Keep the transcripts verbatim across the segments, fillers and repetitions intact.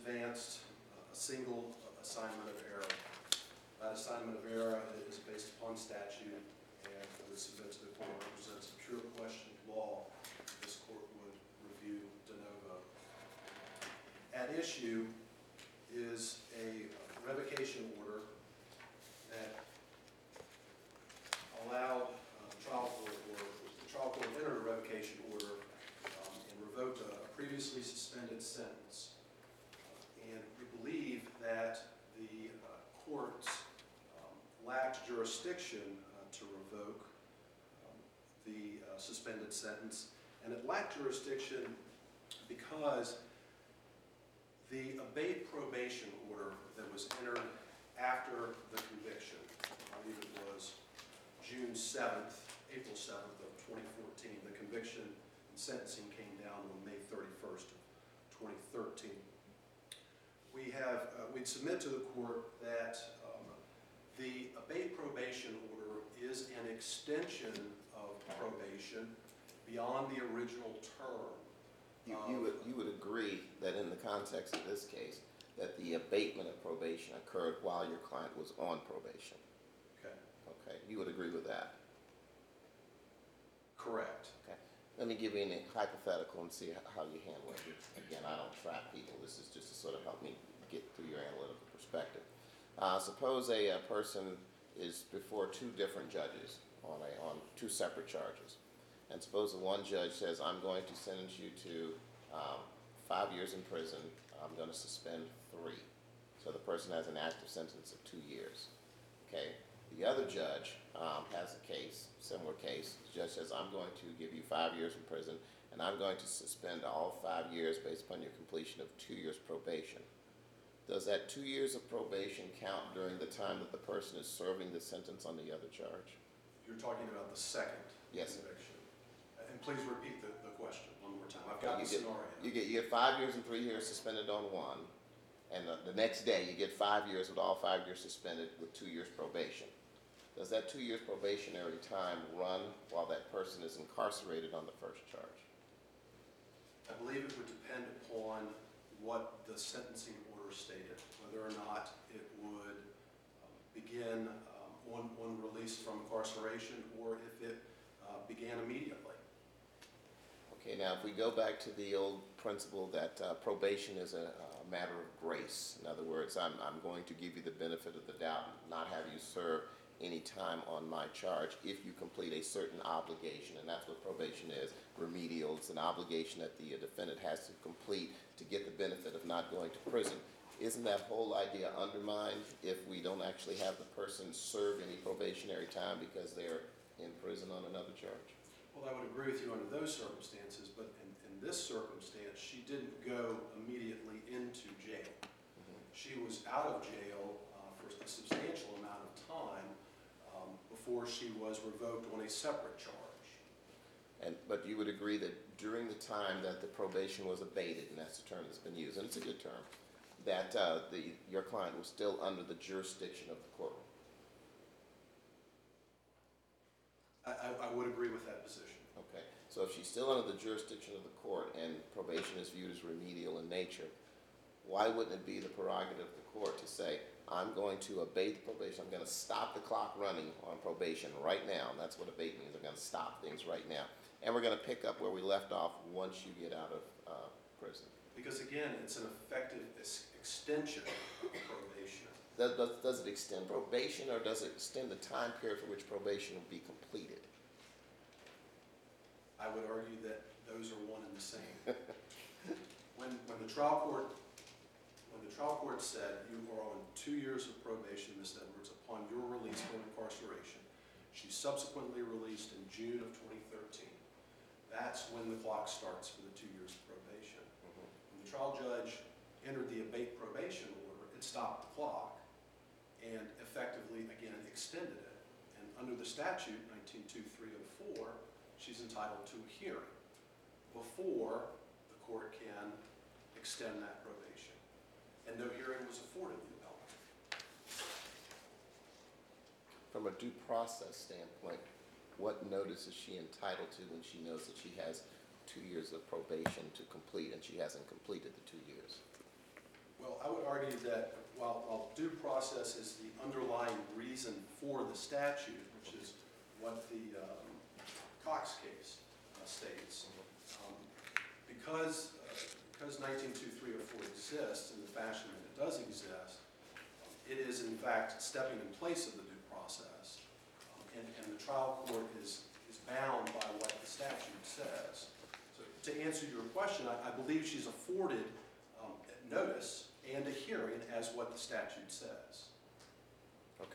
advanced a single assignment of error. That assignment of error is based upon statute, and I would submit to the court represents a pure question of law that this court would review de novo. At issue is a revocation order that allowed uh, the trial court, or the trial court entered a revocation order um, and revoked a previously suspended sentence. Uh, and we believe that the uh, courts um, lacked jurisdiction uh, to revoke um, the uh, suspended sentence, and it lacked jurisdiction because the abate probation order that was entered after the conviction, I believe it was June seventh, April seventh of twenty fourteen. The conviction and sentencing came down on May thirty-first of twenty thirteen. We have, uh, we'd submit to the court that um, the abate probation order is an extension of probation beyond the original term. You, you, would, you would agree that in the context of this case, that the abatement of probation occurred while your client was on probation? Okay. Okay, you would agree with that? Correct. Okay. Let me give you a hypothetical and see how you handle it. Again, I don't trap people. This is just to sort of help me get through your analytical perspective. Uh, suppose a, a person is before two different judges on, a, on two separate charges. And suppose the one judge says, I'm going to sentence you to um, five years in prison. I'm going to suspend three. So the person has an active sentence of two years. Okay. The other judge um, has a case, similar case. The judge says, I'm going to give you five years in prison, and I'm going to suspend all five years based upon your completion of two years probation. Does that two years of probation count during the time that the person is serving the sentence on the other charge? You're talking about the second Yes, conviction. And please repeat the, the question one more time. I've got you the get, scenario. You get, you get five years and three years suspended on one, and the, the next day you get five years with all five years suspended with two years probation. Does that two years probationary time run while that person is incarcerated on the first charge? I believe it would depend upon what the sentencing order stated, whether or not it would um, begin um, on, on release from incarceration, or if it uh, began immediately. Okay, now if we go back to the old principle that uh, probation is a, a matter of grace. In other words, I'm, I'm going to give you the benefit of the doubt and not have you serve any time on my charge if you complete a certain obligation, and that's what probation is, remedial. It's an obligation that the defendant has to complete to get the benefit of not going to prison. Isn't that whole idea undermined if we don't actually have the person serve any probationary time because they're in prison on another charge? Well, I would agree with you under those circumstances, but in, in this circumstance, she didn't go immediately into jail. Mm-hmm. She was out of jail uh, for a substantial amount of time um, before she was revoked on a separate charge. And, but you would agree that during the time that the probation was abated, and that's the term that's been used, and it's a good term, that uh, the, your client was still under the jurisdiction of the courtroom? I, I, I would agree with that position. Okay, so if she's still under the jurisdiction of the court and probation is viewed as remedial in nature, why wouldn't it be the prerogative of the court to say, I'm going to abate the probation, I'm going to stop the clock running on probation right now, and that's what abate means, I'm going to stop things right now, and we're going to pick up where we left off once you get out of uh, prison? Because again, it's an effective ex extension of probation. Does, does, does it extend probation, or does it extend the time period for which probation will be completed? I would argue that those are one and the same. when, when the trial court When the trial court said you are on two years of probation, Miz Edwards, upon your release from incarceration, she subsequently released in June of twenty thirteen. That's when the clock starts for the two years of probation. Mm-hmm. When the trial judge entered the abate probation order, it stopped the clock and effectively, again, extended it. And under the statute, nineteen two three oh four, she's entitled to a hearing before the court can extend that probation. And no hearing was afforded the appellant. From a due process standpoint, what notice is she entitled to when she knows that she has two years of probation to complete and she hasn't completed the two years? Well, I would argue that while, while due process is the underlying reason for the statute, which is what the um, Cox case uh, states, um, because, uh, because nineteen two three oh four exists in the fashion that it does exist, um, it is in fact stepping in place of the due process, um, and, and the trial court is, is bound by what the statute says. So to answer your question, I, I believe she's afforded um, notice and a hearing as what the statute says. Okay.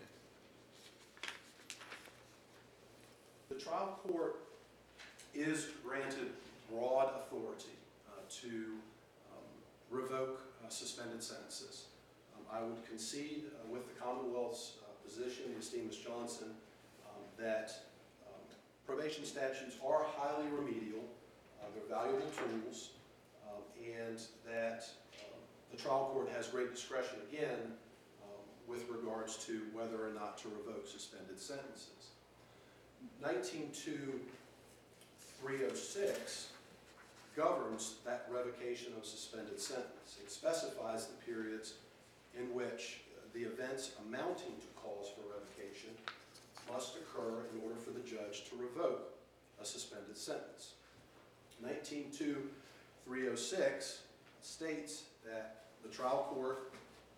The trial court is granted broad authority uh, to um, revoke uh, suspended sentences. Um, I would concede uh, with the Commonwealth's uh, position, the esteemed Miz Johnson, um, that um, probation statutes are highly remedial, uh, they're valuable tools, um, and that um, the trial court has great discretion again um, with regards to whether or not to revoke suspended sentences. nineteen two three oh six governs that revocation of suspended sentence. It specifies the periods in which the events amounting to cause for revocation must occur in order for the judge to revoke a suspended sentence. nineteen two three oh six states that the trial court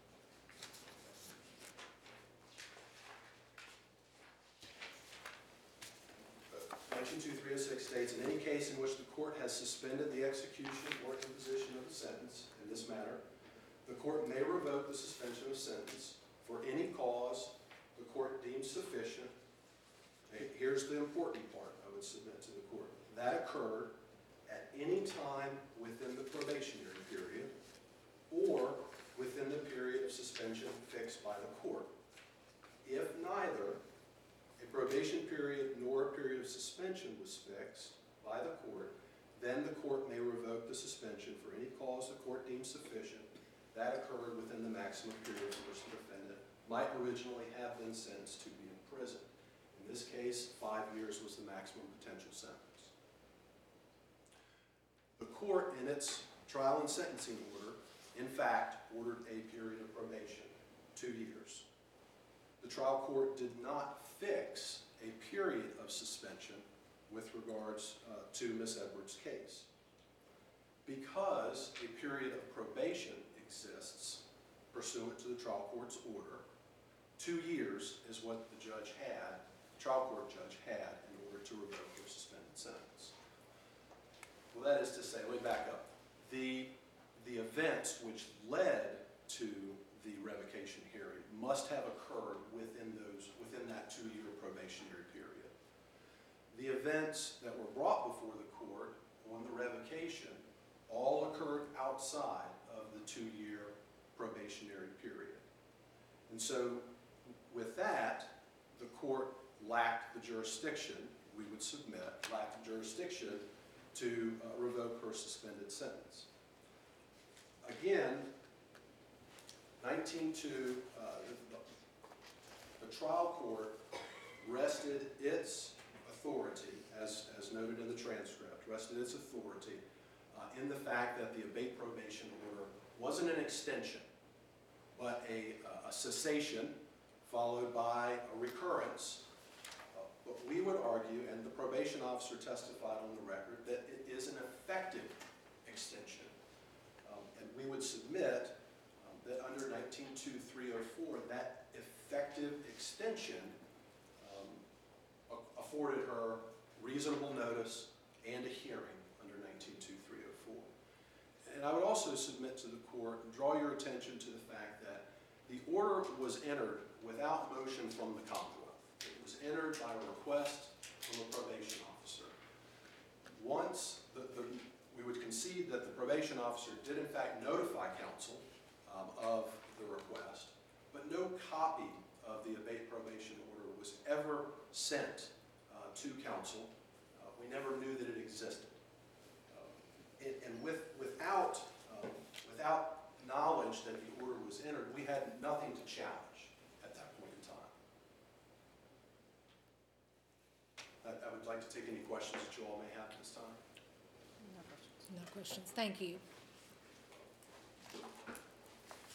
nineteen two three oh six states, in any case in which the court has suspended the execution or imposition of a sentence in this matter, the court may revoke the suspension of sentence for any cause the court deems sufficient. Okay, here's the important part I would submit to the court. That occurred at any time within the probationary period or within the period of suspension fixed by the court. If neither a probation period nor a period of suspension was fixed by the court, then the court may revoke the suspension for any cause the court deems sufficient that occurred within the maximum period for which the defendant might originally have been sentenced to be in prison. In this case, five years was the maximum potential sentence. The court, in its trial and sentencing order, in fact, ordered a period of probation, two years. The trial court did not fix a period of suspension with regards uh, to Miz Edwards' case. Because a period of probation exists pursuant to the trial court's order, two years is what the judge had, the trial court judge had, in order to revoke your suspended sentence. Well, that is to say, let me back up. The, the events which led to the revocation hearing must have occurred within those, within that two-year probationary period. The events that were brought before the court on the revocation all occurred outside of the two-year probationary period. And so, with that, the court lacked the jurisdiction, we would submit, lacked the jurisdiction to uh, revoke her suspended sentence. Again, nineteen two, uh, the, the trial court rested its authority, as, as noted in the transcript, rested its authority uh, in the fact that the abate probation order wasn't an extension, but a, a cessation followed by a recurrence. Uh, but we would argue, and the probation officer testified on the record, that it is an effective extension. Um, and we would submit um, that under nineteen two three oh four, that effective extension um, afforded her reasonable notice and a hearing under nineteen two three oh four. And I would also submit to the court and draw your attention to the fact that the order was entered without motion from the Commonwealth. It was entered by a request from a probation officer. Once the, the, we would concede that the probation officer did in fact notify counsel um, of the request, but no copy of the abate probation order was ever sent uh, to counsel. Uh, we never knew that it existed. Um, it, and with, without, um, without knowledge that the order was entered, we had nothing to challenge at that point in time. I, I would like to take any questions that you all may have at this time. No questions. Thank you.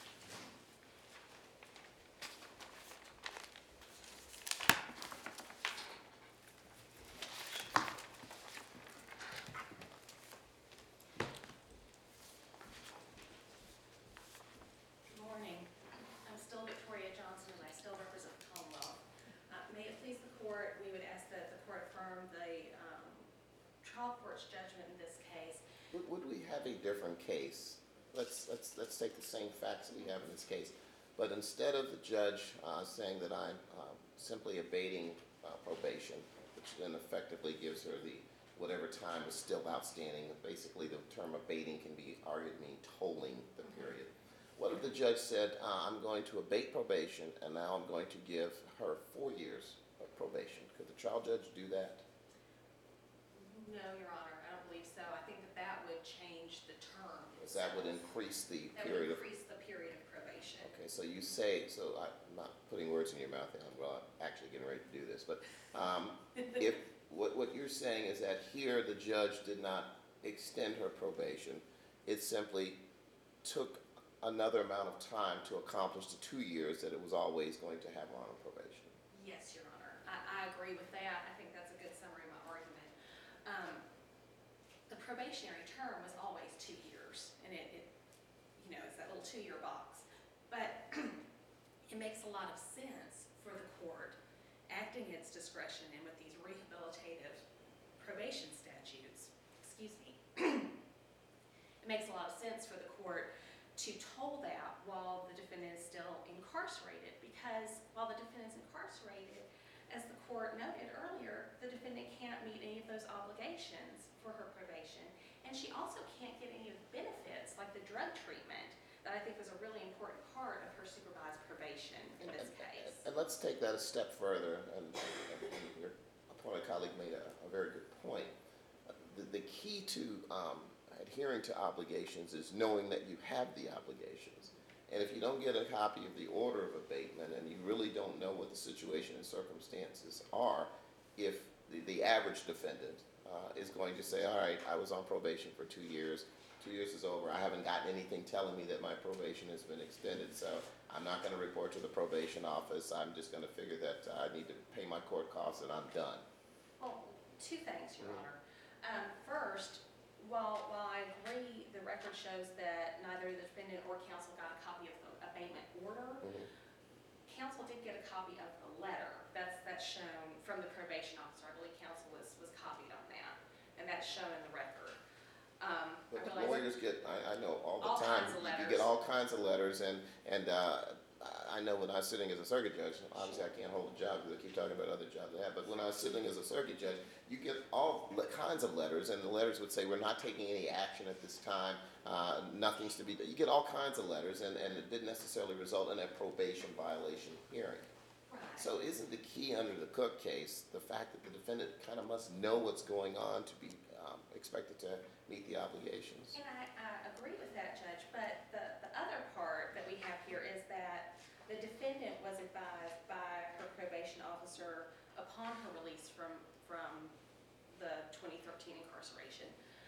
different case. Let's, let's, let's take the same facts that we have in this case. But instead of the judge uh, saying that I'm uh, simply abating uh, probation, which then effectively gives her the whatever time is still outstanding, basically the term abating can be argued mean tolling the period. What if the judge said, uh, I'm going to abate probation, and now I'm going to give her four years of probation? Could the trial judge do that? No, Your Honor, I don't believe so. I think that that would change the term. Because that would increase the That period would of... increase the period of probation. Okay, so you say, so I'm not putting words in your mouth, and I'm well, actually getting ready to do this, but um, if, what, what you're saying is that here the judge did not extend her probation, it simply took another amount of time to accomplish the two years that it was always going to have her on probation. Yes, Your Honor. I, I agree with that. I think that's a good summary of my argument. Um, the probationary term was always two years, and it, it you know, it's that little two-year box. But it makes a lot of sense for the court acting its discretion and with these rehabilitative probation statutes, excuse me, it makes a lot of sense for the court to toll that while the defendant is still incarcerated, because while the defendant's incarcerated, as the court noted earlier, the defendant can't meet any of those obligations for her probation, and she also can't get any of the benefits like the drug treatment that I think was a really important part of her supervised probation in this case. And let's take that a step further, and, and your opponent colleague made a, a very good point. The, the key to um, adhering to obligations is knowing that you have the obligations. And if you don't get a copy of the order of abatement and you really don't know what the situation and circumstances are, if the, the average defendant uh, is going to say, all right, I was on probation for two years, two years is over, I haven't gotten anything telling me that my probation has been extended, so I'm not going to report to the probation office, I'm just going to figure that uh, I need to pay my court costs and I'm done. Well, two things, Your Mhm. Honor. Um, first, While, while I agree the record shows that neither the defendant or counsel got a copy of the abatement order, Mhm. counsel did get a copy of the letter. That's, that's shown from the probation officer. I believe counsel was, was copied on that, and that's shown in the record. Um, I But realize- lawyers get, I, I know all the All time, kinds of you- you letters. get all kinds of letters, and, and uh, I know when I was sitting as a circuit judge, obviously I can't hold a job because I keep talking about other jobs I have, but when I was sitting as a circuit judge, you get all le- kinds of letters, and the letters would say, we're not taking any action at this time, uh, nothing's to be done. You get all kinds of letters, and, and it didn't necessarily result in a probation violation hearing. Right. So isn't the key under the Cook case the fact that the defendant kind of must know what's going on to be um, expected to meet the obligations? And I, I agree with that, Judge, but the, the other part that we have here is that the defendant was advised by her probation officer upon her release from, from the twenty thirteen incarceration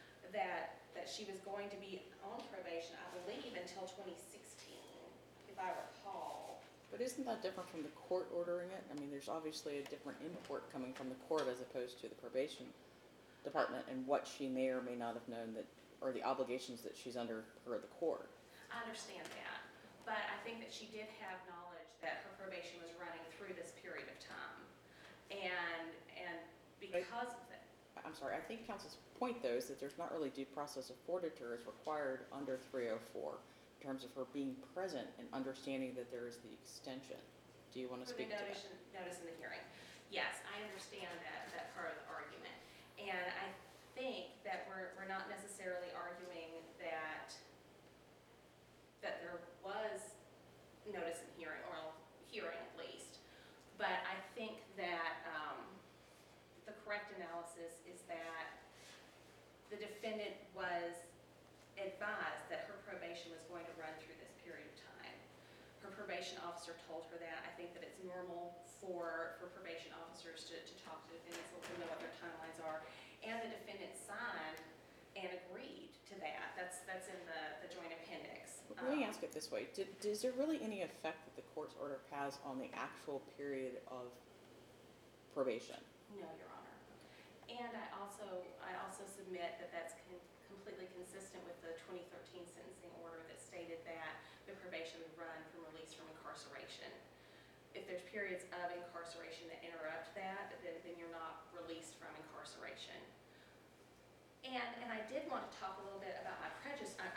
that, that she was going to be on probation, I believe, until twenty sixteen, if I recall. But isn't that different from the court ordering it? I mean, there's obviously a different import coming from the court as opposed to the probation department and what she may or may not have known that, or the obligations that she's under per the court. I understand that, but I think that she did have knowledge that her probation was running through this period of time. And, and because of that, I'm sorry, I think counsel's point though is that there's not really due process afforded to her as required under three oh four in terms of her being present and understanding that there is the extension. Do you want to for the speak to that? notice, notice in the hearing. Yes, I understand that, that part of the argument. And I think that we're, we're not necessarily arguing that, that there was notice in hearing, or hearing at least. But I think that um, the correct analysis is that the defendant was advised that her probation was going to run through this period of time. Her probation officer told her that. I think that it's normal for, for probation officers to, to talk to defendants, let them know what their timelines are. And the defendant signed and agreed to that. That's, that's in the, the joint appendix. Let me Um, ask it this way. Did, is there really any effect that the court's order has on the actual period of probation? No, Your Honor. And I also, I also submit that that's con- completely consistent with the twenty thirteen sentencing order that stated that the probation would run from release from incarceration. If there's periods of incarceration that interrupt that, then, then you're not released from incarceration. And, and I did want to talk a little bit about my prejudice, uh,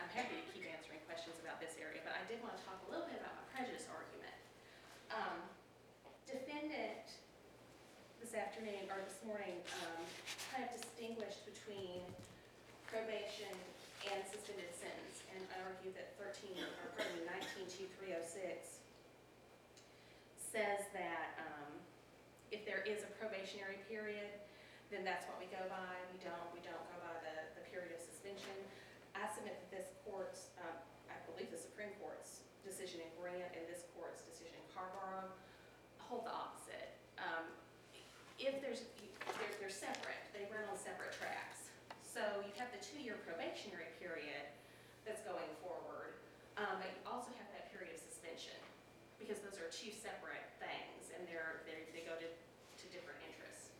afternoon, or this morning, um, kind of distinguished between probation and suspended sentence, and I argue that thirteen, or pardon me, nineteen two three oh six says that, um, if there is a probationary period, then that's what we go by. We don't, we don't go by the, the period of suspension. I submit that this court's, um, I believe the Supreme Court's decision in Grant and this court's decision in Carborough hold the opposite. Um, if there's, they're, they're separate, they run on separate tracks. So you have the two-year probationary period that's going forward, um, but you also have that period of suspension, because those are two separate things, and they're, they're, they go to, to different interests.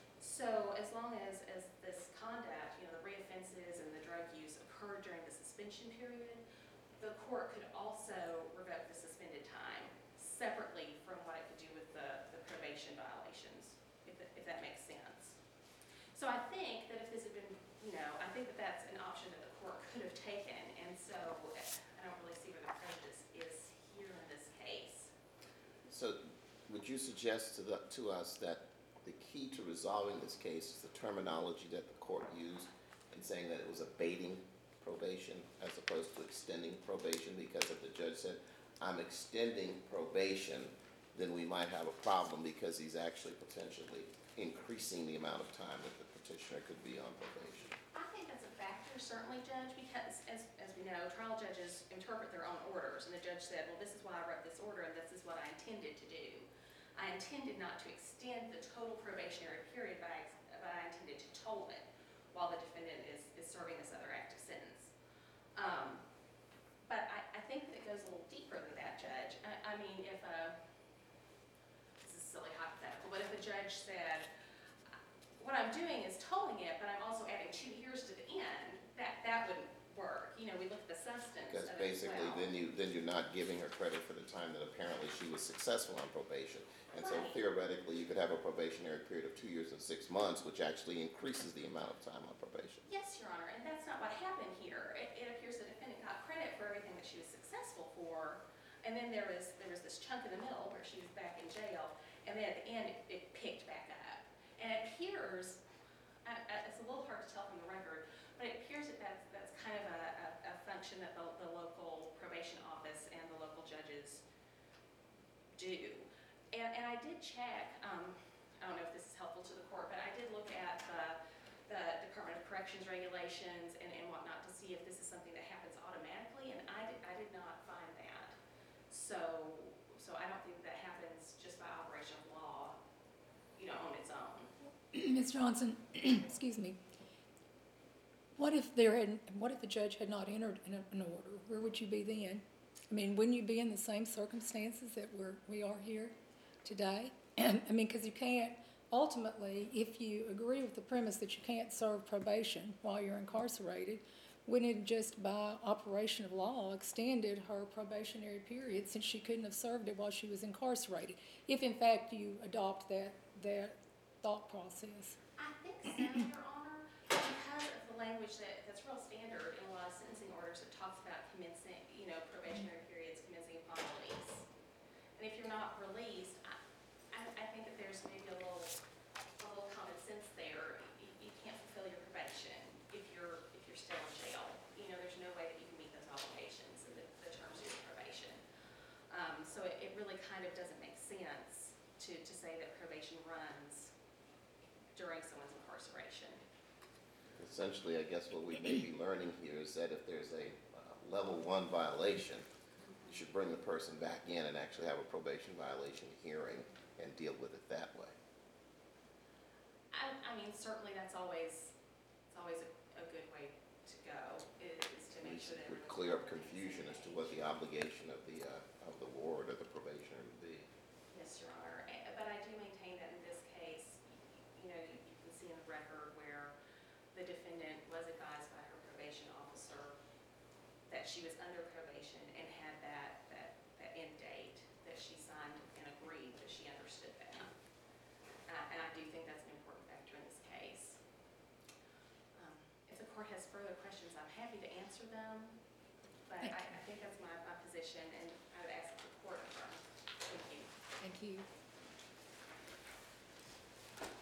So as long as, as this conduct, you know, the reoffenses and the drug use occurred during the suspension period, the court could also revoke the suspended time separately from what it could do with the, the probation violations, if, that- if that makes sense. So I think that if this had been, you know, I think that that's an option that the court could have taken, and so I don't really see where the prejudice is here in this case. So would you suggest to, the, to us that the key to resolving this case is the terminology that the court used in saying that it was abating probation as opposed to extending probation? Because if the judge said, I'm extending probation, then we might have a problem because he's actually potentially increasing the amount of time that the petitioner could be on probation. I think that's a factor, certainly, Judge, because as, as we know, trial judges interpret their own orders, and the judge said, well, this is why I wrote this order, and this is what I intended to do. I intended not to extend the total probationary period, but I, but I intended to toll it while the defendant is, is serving this other active sentence. Um, but I, I think that it goes a little deeper than that, Judge. I, I mean, if a, this is silly hypothetical, but if a judge said, what I'm doing is tolling it, but I'm also adding two years to the end, that, that wouldn't work. You know, we look at the substance Because of it as basically well. then you, then you're not giving her credit for the time that apparently she was successful on probation. And so Right. theoretically, you could have a probationary period of two years and six months, which actually increases the amount of time on probation. Yes, Your Honor, and that's not what happened here. It, it appears the defendant got credit for everything that she was successful for, and then there was, there was this chunk in the middle where she was back in jail, and then at the end, it, it picked back up. And it appears, I, I, it's a little hard to tell from the record, but it appears that that's, that's kind of a, a, a function that the, the local probation office and the local judges do. And, and I did check, um, I don't know if this is helpful to the court, but I did look at the, the Department of Corrections regulations and, and whatnot to see if this is something that happens automatically, and I did, I did not find that. So, so I don't think that happens just by operation of law, you know, on its own. Miz Johnson, excuse me. What if there had, what if the judge had not entered an, an order? Where would you be then? I mean, wouldn't you be in the same circumstances that we're, we are here today? And, I mean, because you can't, ultimately, if you agree with the premise that you can't serve probation while you're incarcerated, wouldn't it just by operation of law extended her probationary period since she couldn't have served it while she was incarcerated? If in fact you adopt that, that thought process. I think so, Your Honor, because of the language that, that's real standard in a lot of sentencing orders that talks about commencing, you know, probationary periods commencing upon release. And if you're not released, I, I, I think that there's maybe a little, a little common sense there. You, you can't fulfill your probation if you're, if you're still in jail. You know, there's no way that you can meet those obligations in the, the terms of your probation. Um, so it, it really kind of doesn't make sense to, to say that probation runs during someone's incarceration. Essentially, I guess what we may be learning here is that if there's a uh, level one violation, you should bring the person back in and actually have a probation violation hearing and deal with it that way. I, I mean, certainly that's always, it's always a, a good way to go, is, is to make sure that Would everyone's clear up on the same confusion as to page. what the obligation of the, uh, of the ward or the probationer would be. Yes, Your Honor, Eh, but I do maintain that in this case, you know, you, you can see in the record where the defendant was advised by her probation officer that she was under probation and had that, that, that end date, that she signed and agreed that she understood that. Uh, and I do think that's an important factor in this case. Um, If the court has further questions, I'm happy to answer them, but Thank I, I think that's my, my position, and I would ask that the court affirm. Thank you. Thank you.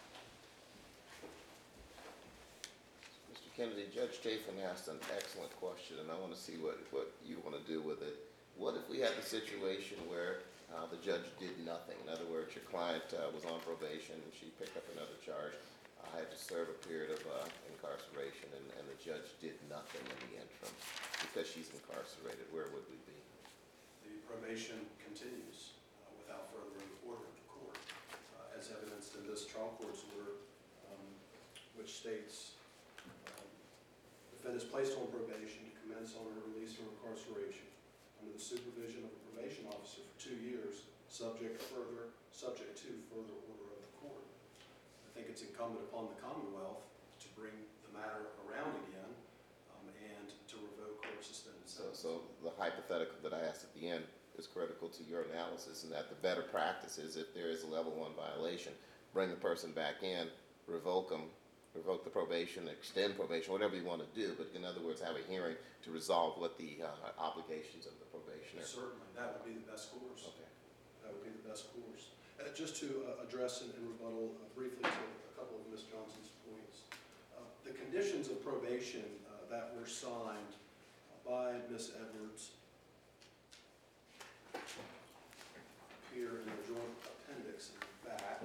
Kennedy, Judge Chafin asked an excellent question, and I want to see what, what you want to do with it. What if we had the situation where uh, the judge did nothing? In other words, your client uh, was on probation and she picked up another charge, uh, had to serve a period of uh, incarceration, and, and the judge did nothing in the interim because she's incarcerated. Where would we be? The probation continues uh, without further order of the court, uh, as evidenced in this trial court's order, um, which states, um, defendant is placed on probation to commence on her release from incarceration under the supervision of a probation officer for two years, subject further, subject to further order of the court. I think it's incumbent upon the Commonwealth to bring the matter around again um, and to revoke or suspend the So, sentence. so the hypothetical that I asked at the end is critical to your analysis, and that the better practice is, if there is a level one violation, bring the person back in, revoke them, revoke the probation, extend probation, whatever you want to do, but in other words, have a hearing to resolve what the uh, obligations of the probationer. Certainly, that would be the best course. Okay. That would be the best course. Uh, Just to uh, address and and rebuttal uh, briefly to a couple of Miz Johnson's points. Uh, The conditions of probation uh, that were signed by Miz Edwards appear in the joint appendix in the back,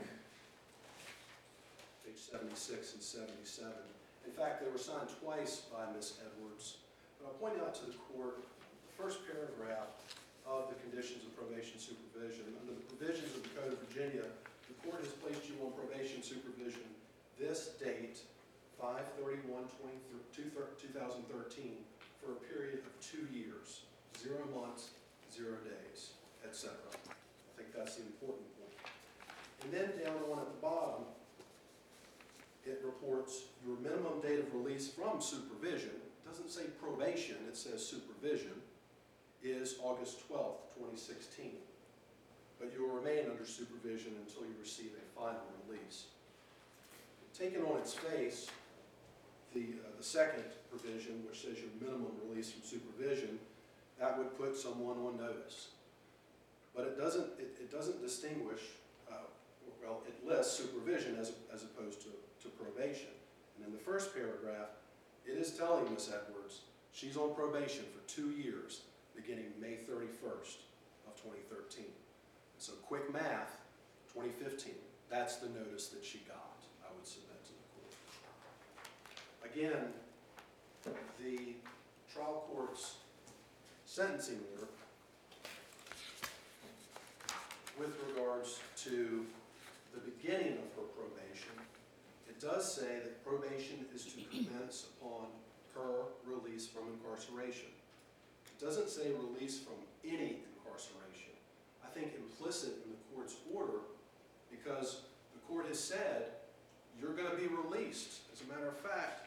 page seventy-six and seventy-seven. In fact, they were signed twice by Miz Edwards. But I'll point out to the court, the first paragraph of the conditions of probation supervision. Under the provisions of the Code of Virginia, the court has placed you on probation supervision this date, five thirty-one two thousand thirteen, for a period of two years, zero months, zero days, et cetera. I think that's the important point. And then down on at the bottom, it reports your minimum date of release from supervision. It doesn't say probation, it says supervision, is August twelfth, twenty sixteen. But you will remain under supervision until you receive a final release. Taken on its face, the, uh, the second provision, which says your minimum release from supervision, that would put someone on notice. But it doesn't, it, it doesn't distinguish, uh, well, it lists supervision as, as opposed to, to probation. And in the first paragraph, it is telling Miz Edwards she's on probation for two years, beginning May thirty-first of twenty thirteen. And so quick math, twenty fifteen, that's the notice that she got, I would submit to the court. Again, the trial court's sentencing order with regards to the beginning of her probation, it does say that probation is to commence upon her release from incarceration. It doesn't say release from any incarceration. I think implicit in the court's order, because the court has said you're going to be released. As a matter of fact,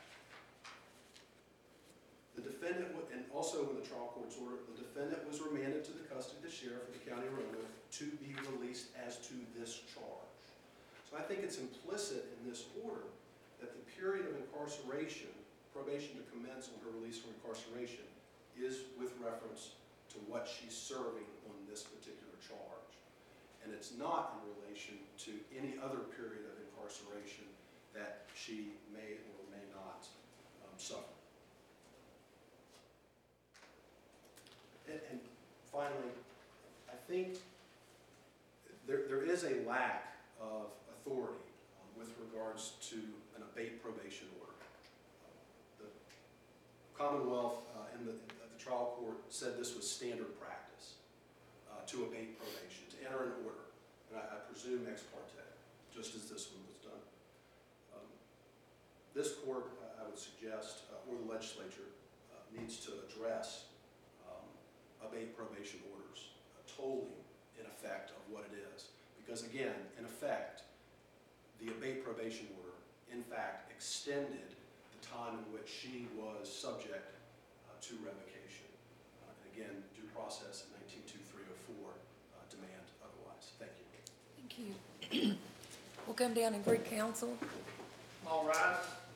the defendant, wa- and also in the trial court's order, the defendant was remanded to the custody of the sheriff of the county of Roanoke to be released as to this charge. So I think it's implicit in this order that the period of incarceration, probation to commence on her release from incarceration, is with reference to what she's serving on this particular charge. And it's not in relation to any other period of incarceration that she may or may not um, suffer. And, and finally, I think there, there is a lack of authority um, with regards to an abate probation order. Uh, the Commonwealth uh, and the, uh, the trial court said this was standard practice uh, to abate probation, to enter an order, and I, I presume ex parte, just as this one was done. Um, this court, uh, I would suggest, uh, or the legislature, uh, needs to address um, abate probation orders, uh, tolling in effect of what it is. Because again, in effect, the abate probation order, in fact, extended the time in which she was subject uh, to revocation. Uh, and again, due process in nineteen two three oh four uh, demand otherwise. Thank you. Thank you. We'll come down and greet counsel. All rise.